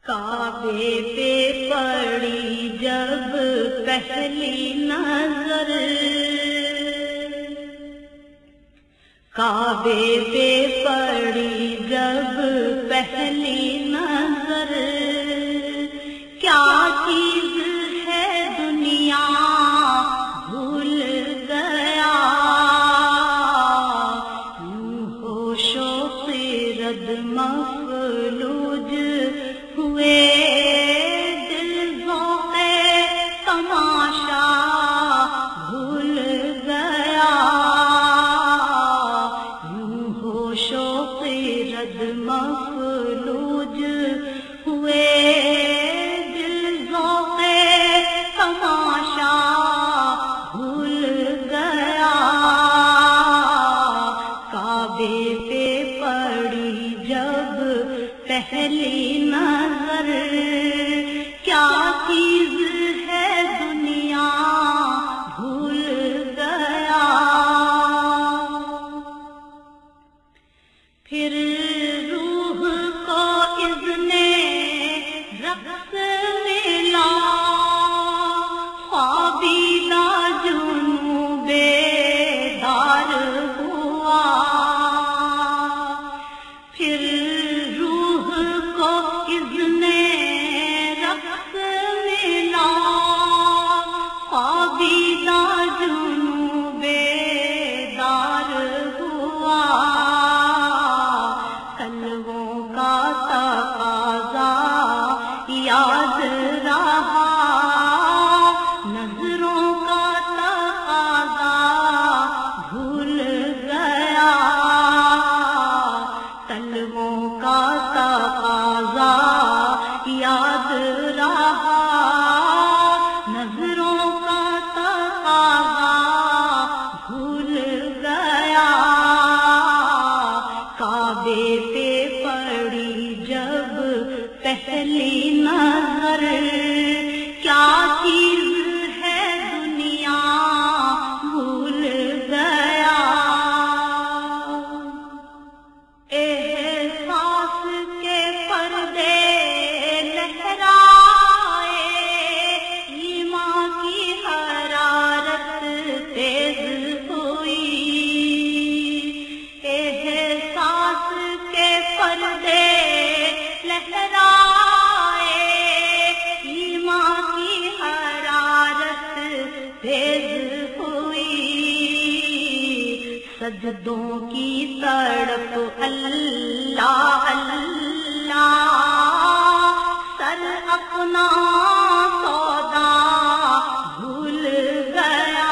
کعبے پہ پڑی جب پہلی نظر، کعبے پہ پڑی جب پہلی نظر، کیا چیز ہے دنیا بھول گیا، یوں ہوش و خرد مفلوج ہوئے، دل ذوق تماشا بھول گیا، یوں ہوش و خرد مفلوج ہوئے، دل ذوق تماشا بھول گیا، کعبے پہ پڑی جب پہلی نظر، کیا چیز ہے دنیا بھول گیا، پھر روح کو اذن رقص ملا، خوابیدہ جنوں بیدار ہوا، پھر روح کو اذن رقص ملا، خوابیدہ جنوں بیدار ہوا، قلبوں کا تقاضا یاد رہا، نظروں کا تقاضا بھول گیا، قلبوں کا تقاضا یاد رہا، نظروں کا تقاضا بھول گیا، کعبے پہ پڑی جب پہلی نظر، کیا چیز ہے دنیا بھول گیا، احساس کے پردے لہرائے، ایمان کی حرارت تیز ہوئی، احساس کے پردے لہرائے، ایمان کی حرارت تیز ہوئی، سجدوں کی تڑپ اللہ اللہ، سر اپنا سودا بھول گیا،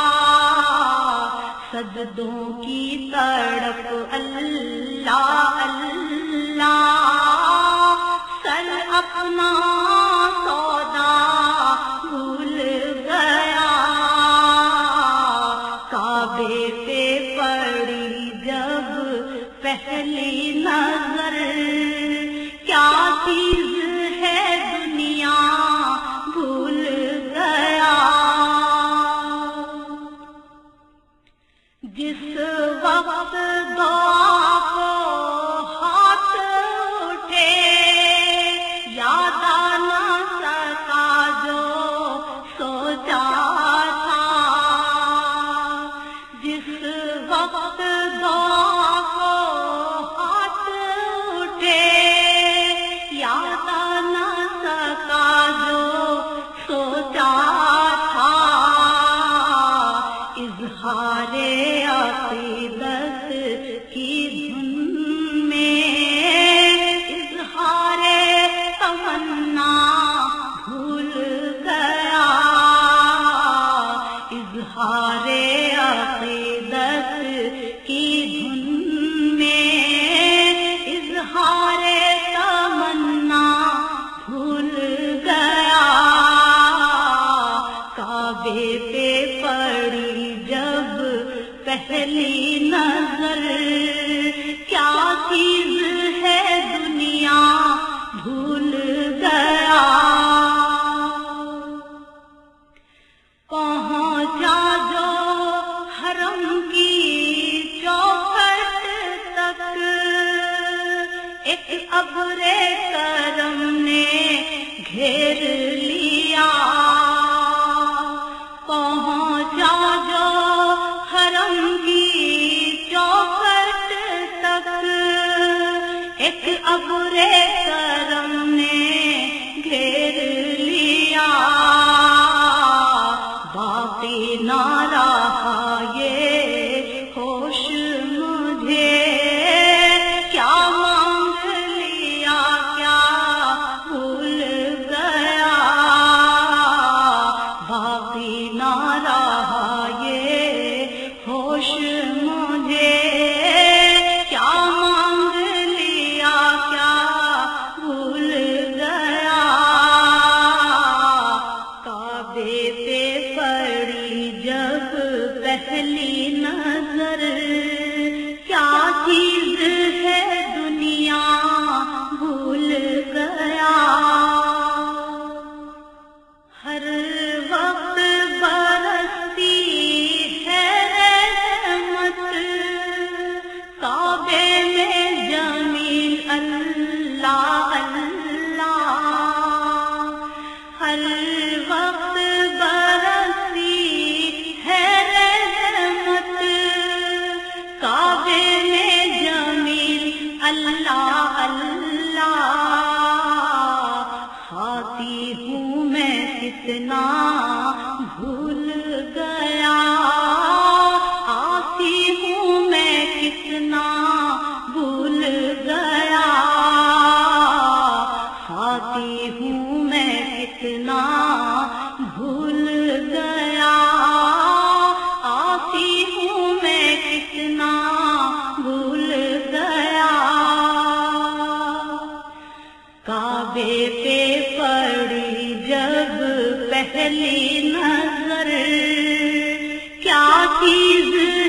سجدوں کی تڑپ اللہ اللہ، سر اپنا سودا بھول گیا، کعبے پہ پڑی جب پہلی نظر، کیا چیز ہے دنیا بھول گیا، جس وقت دعا کو ہاتھ اٹھے، یاد آ نہ سکا جو سوچا تھا، جس وقت دعا کو ہاتھ اٹھے، یاد آتی ہوں میں کتنا بھول گیا، آتی ہوں میں کتنا بھول گیا، کعبے پہ پڑی جب پہلی نظر کیا چیز